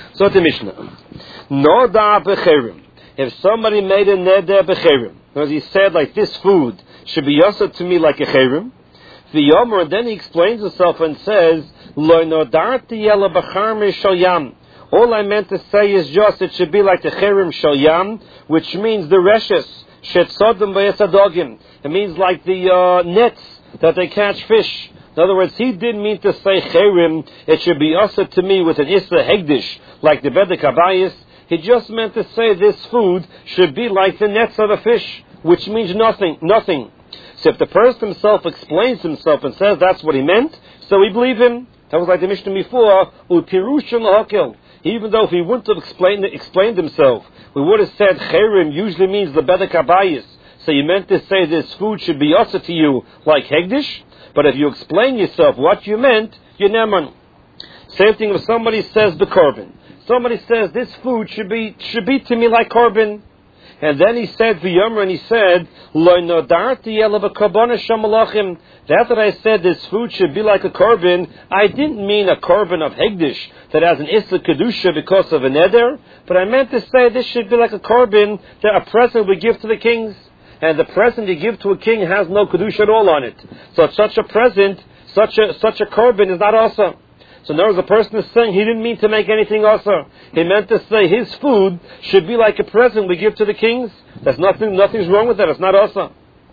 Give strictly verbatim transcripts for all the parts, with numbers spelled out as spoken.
So the Mishnah. Noda b'cherim. If somebody made a neder b'cherim, because he said like this food should be yasser to me like a cherim, the yomer, and then he explains himself and says, Lo nodarti yela b'charmi shal yam. All I meant to say is just it should be like the cherim shal yam, which means the reshes shetzodim v'yesadogim. It means like the uh, nets that they catch fish. In other words, he didn't mean to say cherim, it should be yasser to me with an issa hegdish, like the bedek habayis. He just meant to say this food should be like the nets of a fish, which means nothing, nothing. So if the person himself explains himself and says that's what he meant, so we believe him. That was like the Mishnah before, u'pirushim lahakil. Even though if he wouldn't have explained, explained himself, we would have said cherim usually means the bedek habayis. So you meant to say this food should be also to you like hegdish, but if you explain yourself what you meant, you're neman. Same thing if somebody says the korban. Somebody says this food should be should be to me like korban, and then he said v'yomer, and he said lo nodarti ela b'korbanos shamalachim. That's what I said. This food should be like a korban. I didn't mean a korban of hegdish that has an issa kedusha because of a neder, but I meant to say this should be like a korban that a present we give to the kings, and the present you give to a king has no kedusha at all on it. So such a present, such a such a korban is not awesome. So now the person is saying he didn't mean to make anything also. He meant to say his food should be like a present we give to the kings. There's nothing, nothing's wrong with that. It's not also.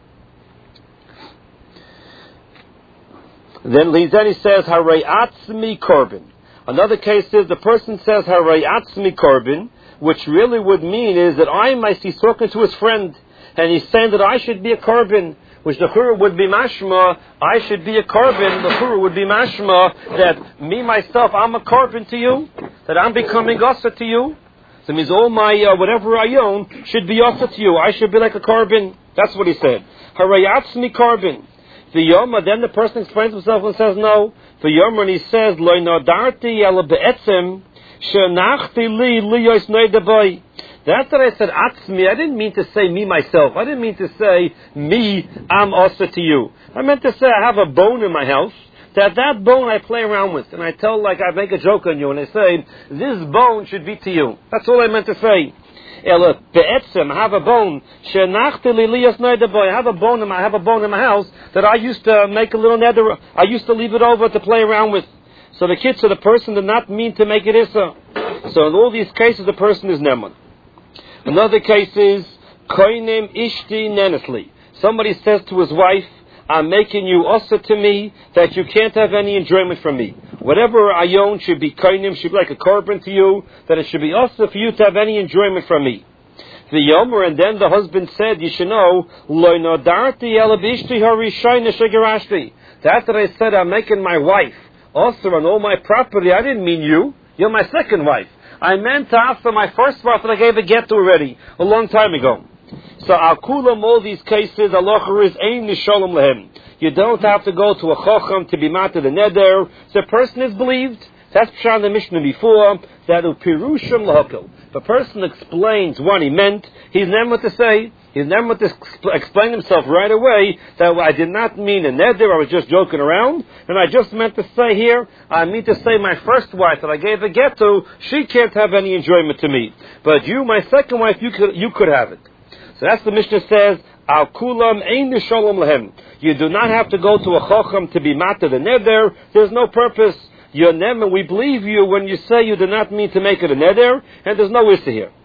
Then then he says Harei Atzmi Korban. Another case is the person says Harei Atzmi Korban, which really would mean is that I myself, he's talking to his friend, and he's saying that I should be a korban, which the chura would be mashma, I should be a korban, the chura would be mashma, that me, myself, I'm a korban to you, that I'm becoming asa to you. So it means all my, uh, whatever I own, should be asa to you. I should be like a korban. That's what he said. Harayatzmi korban. The yoma, then the person explains himself and says no. The yoma, and he says, Lo nodarti ala be'etzem, shenachti li liyos noidaboy. That's what I said, atzmi. I didn't mean to say me, myself. I didn't mean to say me, I'm also to you. I meant to say I have a bone in my house, that that bone I play around with. And I tell, like, I make a joke on you, and I say, this bone should be to you. That's all I meant to say. Ela be'etzem, I have a bone. Shenachti li liyos noidaboy. I have a bone in my, I have a bone in my house that I used to make a little nether. I used to leave it over to play around with. So the kid, so the person did not mean to make it issa. So in all these cases, the person is neman. Another case is koinim ishti nenesli. Somebody says to his wife, I'm making you also to me that you can't have any enjoyment from me. Whatever I own should be koinim, should be like a korban to you, that it should be also for you to have any enjoyment from me. The yomer, and then the husband said, you should know, lo nodarti ela b'ishti harishayna shegarashti. That's what I said, I'm making my wife also on all my property. I didn't mean you. You're my second wife. I meant to ask for my first wife that I gave a get to already, a long time ago. So, al kulam, all these cases, Allah is ein nishalom lehem. You don't have to go to a chacham to be matter the neder. The person is believed. That's Pshat the Mishnah before, that upirushim lahakil. The person explains what he meant, he's never what to say. He's never what to explain himself right away, that I did not mean a neder, I was just joking around, and I just meant to say here, I mean to say my first wife that I gave a get to, she can't have any enjoyment to me. But you, my second wife, you could, you could have it. So that's the Mishnah says, Al kulam ein nishalom lehem. You do not have to go to a chacham to be matter the neder, there's no purpose. You're neman, we believe you when you say you do not mean to make it a neder, and there's no issa here.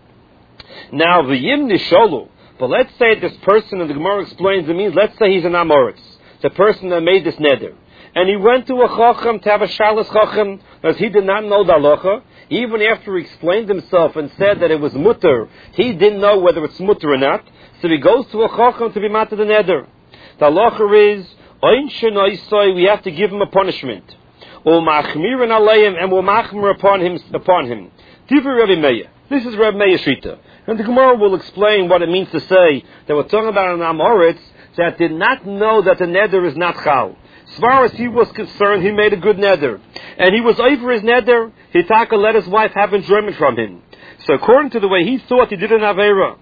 Now, the yim nishalu, but let's say this person, and the Gemara explains it means, let's say he's an Amoritz, the person that made this neder, and he went to a chacham to have a shalas chacham, because he did not know the halacha. Even after he explained himself and said that it was mutter, he didn't know whether it's mutter or not, so he goes to a chacham to be matter the neder. The halacha is, oin shenoisoi, we have to give him a punishment. Or machmirin aleim, and we'll machmir upon him, upon him. Divrei Rabbi Meir. This is Rabbi Meir Shita. And the Gemara will explain what it means to say that we're talking about an Amoritz that did not know that the neder is not chal. As far as he was concerned, he made a good neder. And he was over his neder, he taka let his wife have enjoyment from him. So according to the way he thought, he did an Aveira.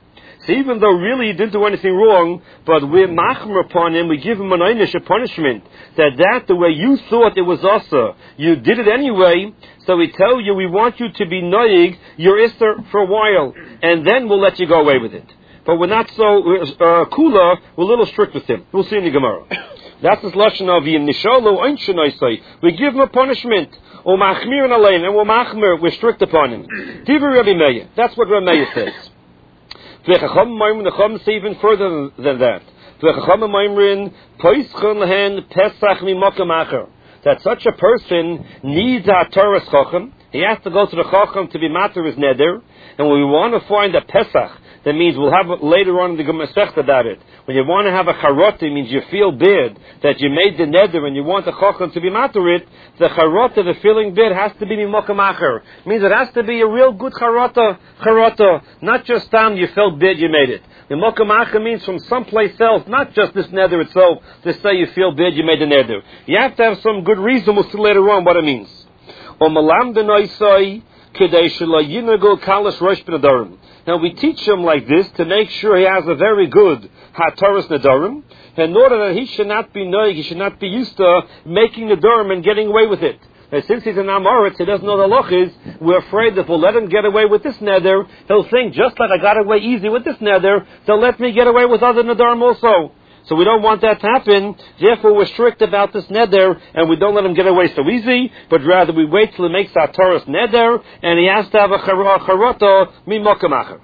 So even though really he didn't do anything wrong, but we're machmer upon him, we give him an einish, a punishment, that that, the way you thought it was asa, you did it anyway, so we tell you, we want you to be noig your ister for a while, and then we'll let you go away with it. But we're not so, uh, kula, we're a little strict with him. We'll see in the Gemara. That's the lashon of Yim Nishalo Ein Shenoisai. We give him a punishment. O Machmir and Alein, and we're Machmir, we're strict upon him. Divrei Rabbi Meir. That's what Rabbi Meir says. V'chacham Maimrin, the Chacham say even further than that. V'chacham Maimrin, Poischon lehen Pesach mimokam acher. That such a person needs a Torah Chacham. He has to go to the Chacham to be matter his neder. And when we want to find a Pesach, that means we'll have later on in the Gemara about it. When you want to have a charot, it means you feel bad that you made the neder and you want the chacham to be matter it. The charot, the feeling bad, has to be mimokam acher. It means it has to be a real good charota, charota, not just time you felt bad you made it. Mimokam acher means from someplace else, not just this neder itself, to say you feel bad you made the neder. You have to have some good reason. We'll see later on what it means. O malam denoisai kedei shelo yinago kalash rosh b'nedarim. Now we teach him like this to make sure he has a very good hataras nedarim, in order that he should not be noig, he should not be used to making nedarim and getting away with it. And since he's an Amoritz, he doesn't know the lochis, we're afraid that if we'll let him get away with this neder, he'll think, just like I got away easy with this neder, they'll let me get away with other nedarim also. So we don't want that to happen. Therefore, we're strict about this neder, and we don't let him get away so easy, but rather we wait till he makes our Torah's neder, and he has to have a charota mimokam acher.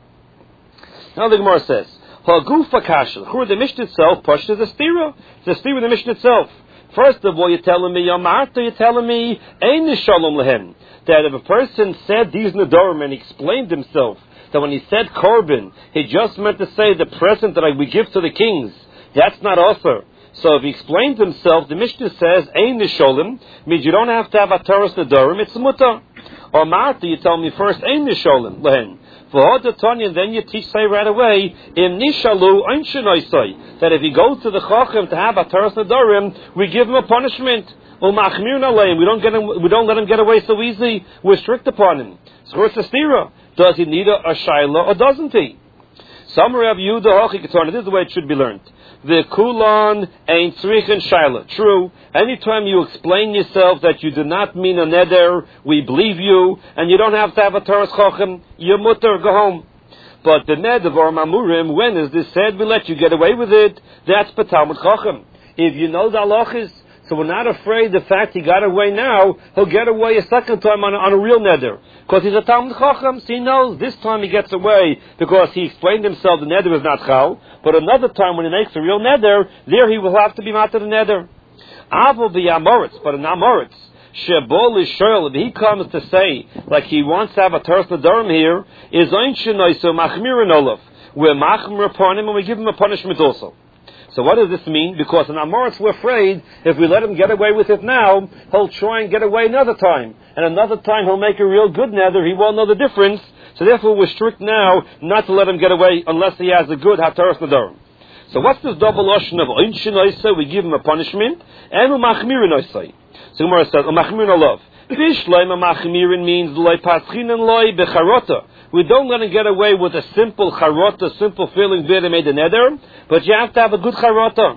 Now the Gemara says, Hagufa kashel. Who the Mishnah itself pushed is a stira. It's a stira in the Mishnah itself. First of all, you're telling me Yamarta, you're telling me Ein Nishalom Lehem. That if a person said these nedarim and he explained himself, that when he said korban, he just meant to say the present that we give to the kings. That's not offer. So if he explains himself, the Mishnah says, Ein Nisholim, means you don't have to have a Torah's Nedarim, it's muta. Or Marta, you tell me first, Ein Nisholim, lehen. For and then you teach, say right away, Im Nishalu, Ein Shenoisai, that if he goes to the Chacham to have a Torah's Nedarim, we give him a punishment. Or Machmir Naleim, we don't get him, we don't let him get away so easy, we're strict upon him. So it's a stira. Does he need a, a shaila or doesn't he? Some Rav Yehuda Hochi Ketana, this is the way it should be learned. The kulan ain't tzrichin shaila. True. Anytime you explain yourself that you do not mean a neder, we believe you, and you don't have to have a Torah chacham, you're mutter, go home. But the neder or mamurim, when is this said? We let you get away with it. That's betalmud chacham. If you know the halachis, so we're not afraid the fact he got away now, he'll get away a second time on a, on a real neder. Because he's a Talmud Chacham, so he knows this time he gets away because he explained himself the neder is not chal. But another time when he makes a real neder, there he will have to be matter the neder. Avol be Amoritz, but an Amoritz, Shebol is Shoel, if he comes to say, like he wants to have a Teres Nedarim here, is Ein Shenoiso Machmir and Olav. We're Machmir upon him and we give him a punishment also. So what does this mean? Because in Amoritz we're afraid if we let him get away with it now, he'll try and get away another time. And another time he'll make a real good nether, he won't know the difference. So therefore we're strict now not to let him get away unless he has a good Hataras Nedarim. So what's this double ocean of Ein Shenoisai? We give him a punishment, and Umachmirin Oisai. So Gemara says, Umachmirin Olav. Bishleim Umachmirin means Loi Paschin and Loi Becharota. We don't let him get away with a simple charota, simple feeling bid and made a neder, but you have to have a good charota.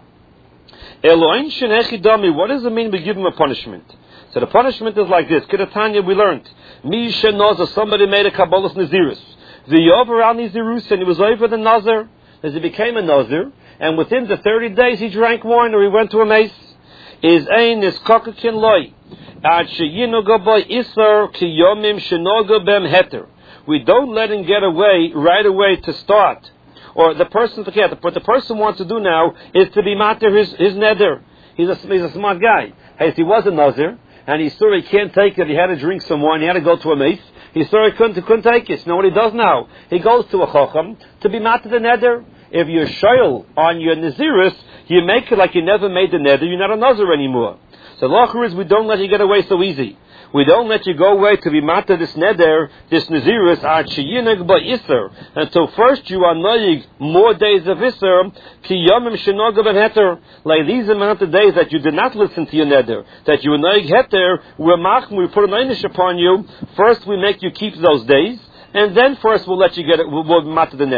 Eloin shenechidami, what does it mean we give him a punishment? So the punishment is like this. Kedatanya, we learned. Mi shenoza, somebody made a kabbalas nazirus. The over al nazirus, and he was over the nazir, as he became a nazir, and within the thirty days he drank wine or he went to a mace. Is ein is kokakin loy. Ad sheyinoga boy isar ki yomim shenoga bem heter. We don't let him get away right away to start. Or the person, what the person wants to do now is to be matter his, his neder. He's a, he's a smart guy. Hey, if he was a nazir, and he saw he can't take it, he had to drink some wine, he had to go to a mace, he saw he couldn't, he couldn't take it. So you know what he does now? He goes to a chacham to be matter the neder. If you're shoyl on your nazirus, you make it like you never made the neder, you're not a nazir anymore. So the law is we don't let you get away so easy. We don't let you go away to be matter this neder, this nazirus, ad sheyinag ba iser, until first you are noyig more days of iser, ki yomim shenoga ben heter, like these amount of days that you did not listen to your neder, that you were noyig heter, we're mach, we put an einish upon you, first we make you keep those days, and then first we'll let you get it, we'll, we'll matter the neder.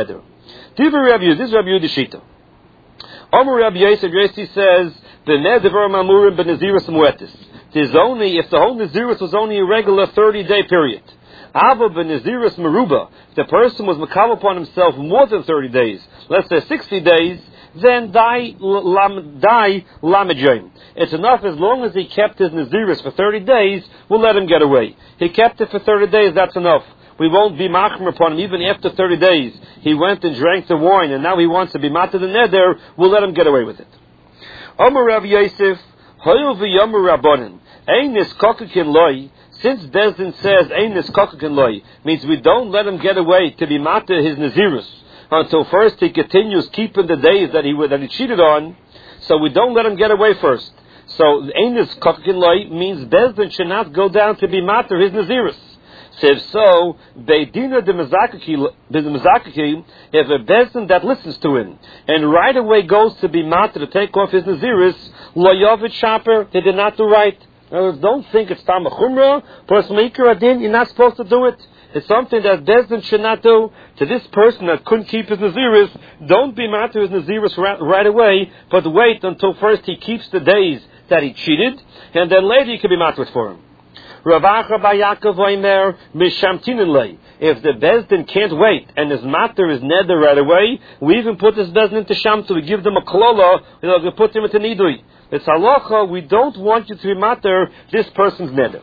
Divrei Rabbi Yehuda, this is Rabbi Yehuda Shita. Omer Rabbi Yosef Yossi says, "B'nei devarim amurim b'nezirus muetis." It is only if the whole nezirus was only a regular thirty-day period. Ava b'nezirus meruba. If the person was makabel upon himself more than thirty days, let's say sixty days, then die lam die lamedjim. It's enough as long as he kept his nezirus for thirty days. We'll let him get away. He kept it for thirty days. That's enough. We won't be machmer upon him even after thirty days. He went and drank the wine, and now he wants to be matzah the neder. We'll let him get away with it. Omer Rav Yosef, hoyel v'yomer rabbanan, ein niskokakin loy. Since Bezdin says ein niskokakin loy, means we don't let him get away to be matzah his nezirus until first he continues keeping the days that he that he cheated on. So we don't let him get away first. So ein niskokakin loy means Bezdin should not go down to be matzah his nezirus. So if so, Beidina de Mezakaki, if a Bezdin that listens to him and right away goes to be matzah to take off his nazirus, lo yovit shaper, they did not do right. In other words, don't think it's tam chumrah, but maker adin, you're not supposed to do it. It's something that Bezdin should not do. To this person that couldn't keep his nazirus, don't be matzah his nazirus right, right away, but wait until first he keeps the days that he cheated, and then later you can be matzah for him. Ravacha Bayakov Oimer Mishamtinin. If the Bezdin can't wait and his matter is neder right away, we even put this Bezdin into Shamtu. We give them a klola, you know, we put them into Nidui. It's halacha. We don't want you to be matter this person's neder.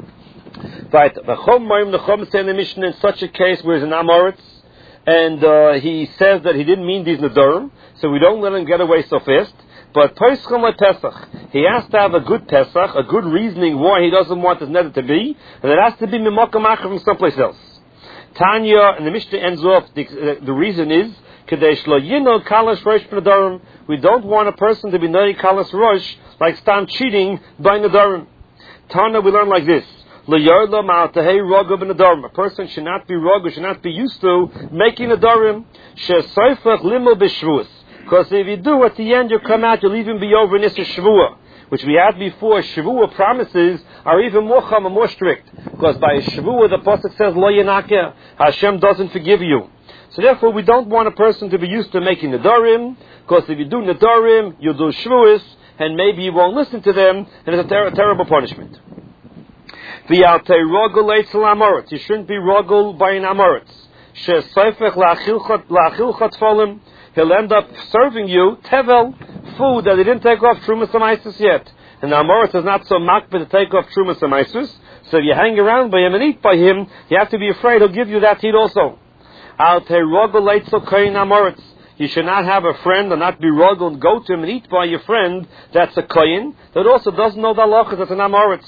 Right. The Chom Moim Nechom say in the Mishnah in such a case where he's an Amoritz and uh, he says that he didn't mean these nedarim, so we don't let him get away so fast. But Pesachim like Pesach, he has to have a good Pesach, a good reasoning why he doesn't want his neder to be, and it has to be Mimokam Acher from someplace else. Tanya, and the Mishnah ends off, the, uh, the reason is, Kadesh lo yino kalash rosh b'nedarim. We don't want a person to be nari kalash rosh, like stam cheating by nedarim. Tanya, we learn like this. Lo yarla ma'atahei roga b'nedarim. A person should not be roga, should not be used to making nedarim. She soifach limo b'shvuas. Because if you do, at the end you come out, you'll even be over in Issa Shavua, which we had before. Shavua promises are even more chum and more strict. Because by Shavua, the Pasuk says, Lo Yenakeh, Hashem doesn't forgive you. So therefore, we don't want a person to be used to making Nedarim, because if you do Nedarim, you'll do Shavuos, and maybe you won't listen to them, and it's a ter- terrible punishment. You shouldn't be rogul by an Amoritz. He'll end up serving you tevel, food that he didn't take off Trumas Amaisus yet. And the Amoritz is not so makbid to take off Trumas Amaisus, so if you hang around by him and eat by him, you have to be afraid he'll give you that heat also. You should not have a friend and not be rogel and go to him and eat by your friend that's a koyin, that also doesn't know the halachas, that's an Amoritz.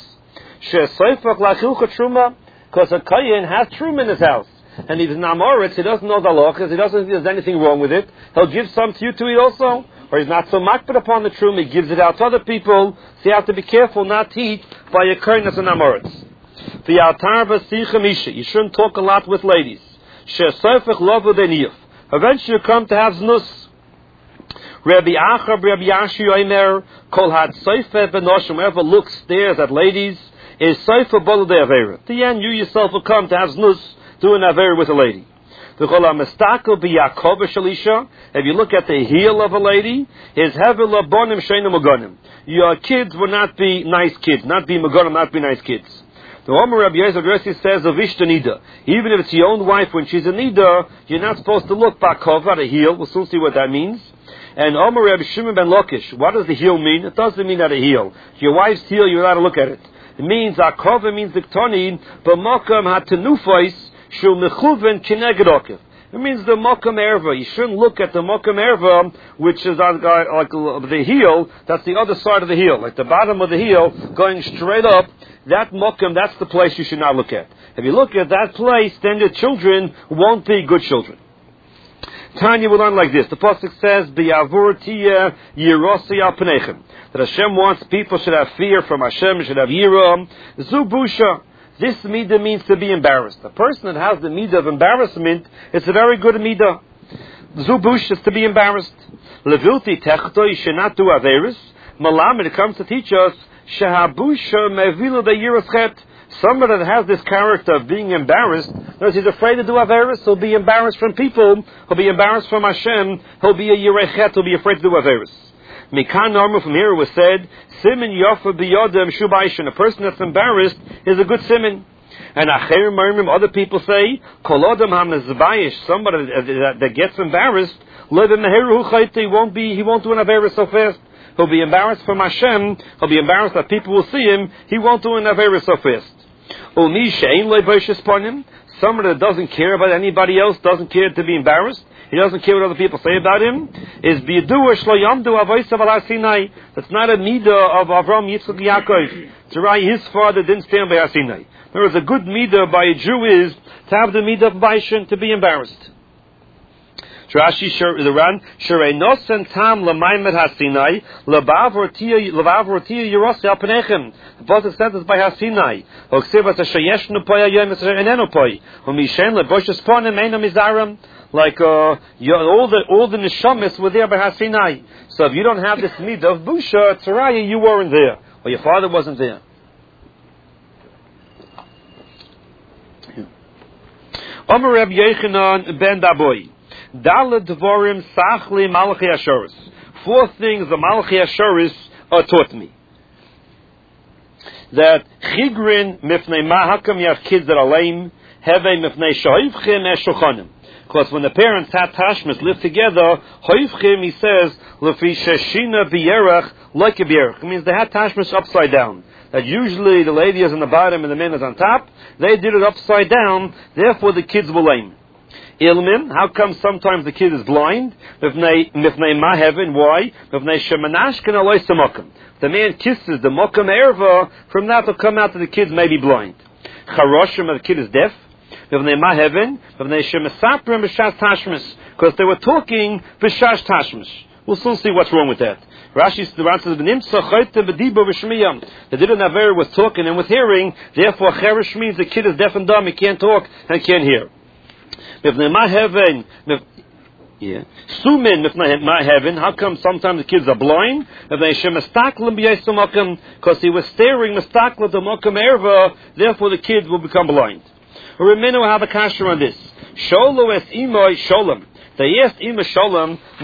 Because a koyin has truma in his house. And if he's an Amoritz, he doesn't know the halachas, he doesn't think there's anything wrong with it. He'll give some to you to eat also. Or he's not so makbid upon the truma, he gives it out to other people. So you have to be careful not to eat by a kohen as an Amoritz. The altar you shouldn't talk a lot with ladies. Eventually you come to have znus. Rabbi Achab, Rabbi Yashi Omer, Kol Had Seifer Benoshim, whoever looks, stares at ladies, is Seifer Bolo de Avera. At the end, you yourself will come to have znus, do an Avera with a lady. If you look at the heel of a lady, is Hevel Abonim Sheina Mogonim. Your kids will not be nice kids, not be Mogonim, not be nice kids. The Omer Rabbi Yosef Yossi says of Ishta Nida, even if it's your own wife when she's a Nida, you're not supposed to look bakov at a heel. We'll soon see what that means. And Omer Rabbi Shimon ben Lakish, what does the heel mean? It doesn't mean at a heel. Your wife's heel, you're allowed to look at it. It means akova means diktoni, but mokam hatenufais shul mechuven kinegedokiv. It means the mokam erva. You shouldn't look at the mokam erva, which is on uh, like the heel. That's the other side of the heel, like the bottom of the heel, going straight up. That mokam, that's the place you should not look at. If you look at that place, then your children won't be good children. Tanya will learn like this. The pasuk says, "B'yavur tiyeh yirosi al pnechem." That Hashem wants people should have fear from Hashem, should have yirah. Zubusha. This midah means to be embarrassed. The person that has the midah of embarrassment, it's a very good midah. Zubush is to be embarrassed. Levilti techto, you should not do averis. Malam, it comes to teach us, shehabusha mevilu de yiraschet. Someone that has this character of being embarrassed Because he's afraid to do Averis, he'll be embarrassed from people, he'll be embarrassed from Hashem, he'll be a Yerechet, he'll be afraid to do Averis. Mikan Norma from here was said, Simin Yofa Biyodem Shubaishin, a person that's embarrassed is a good simin. And Acher Marimim, other people say, Kolodam Hamnazbayish, somebody that, that gets embarrassed, he won't be, he won't do an Averis so fast. He'll be embarrassed from Hashem, he'll be embarrassed that people will see him, he won't do an Averis so fast. Somebody that doesn't care about anybody else, doesn't care to be embarrassed, he doesn't care what other people say about him, is Biyadu Shlo Yamdu Avoisav Al Sinai. That's not a midah of Avram Yitzchak Yaakov. Zerai, his father didn't stand by Sinai. There is a good midah by a Jew is to have the midah of Baishin, to be embarrassed. Rashi the Ran Sherei Nosen Tam Lamaimed Hasinai Labav Ortia Labav Ortia Yerosi Alpenechem. The Pasuk says this by Hasinai. Okseva Tashayesh Nupoya Yom Eneno Poi. Umishen Leboshes Ponim Einam Mizaram. Like uh, all the all the neshamis were there by Hasinai. So if you don't have this midah of busha tzaraya, you weren't there, or your father wasn't there. Omer Reb Yochanan ben Daboy. Daled Dvorim Sachli Malachi Ashoris. Four things the Malachi Ashoris uh, taught me. That Chigrin Mifnei Ma, how come you have kids that are lame? Heve Mifnei Shoivchim Eshochanim. Because when the parents had tashmas lived together, Hoivchim, he says, Lefi Sheshina B'Yerach, like a B'Yerach. It means they had tashmas upside down. That usually the lady is on the bottom and the man is on top. They did it upside down, therefore the kids were lame. Ilmin, how come sometimes the kid is blind? Mifnei Maheven, why? Mifnei Shemanashkin Aloy Samokim. The man kisses the Mokum Erva, from that will come out that the kid may be blind. Charoshim, the kid is deaf. Mifnei Maheven, Mifnei Shemasaprim B'Shas Tashmis, because they were talking B'Shas Tashmis. We'll soon see what's wrong with that. Rashi says, the Didon Aver was talking and was hearing, therefore Cherish means the kid is deaf and dumb, he can't talk and can't hear. Mifnei Maheven, yeah. Sumin Mifnei Maheven, how come sometimes the kids are blind? Because he was staring Mistakla the Mokum Erva, therefore the kids will become blind. Remenu have a kasher on this. Sholo es imoy sholem. They asked Ima Sholem,